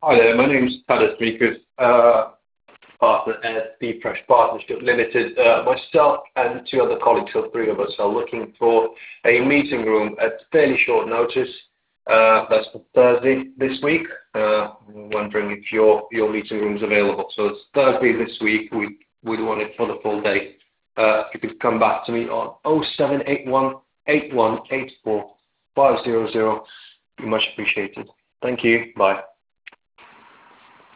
Hi there, my name's Tadas Meekers, partner at Be Fresh Partnership Limited. Myself and two other colleagues, so three of us, are looking for a meeting room at fairly short notice. That's for Thursday this week. I'm wondering if your meeting room is available. So it's Thursday this week. We'd want it for the full day. If you could come back to me on 0781 8184 500, be much appreciated. Thank you. Bye.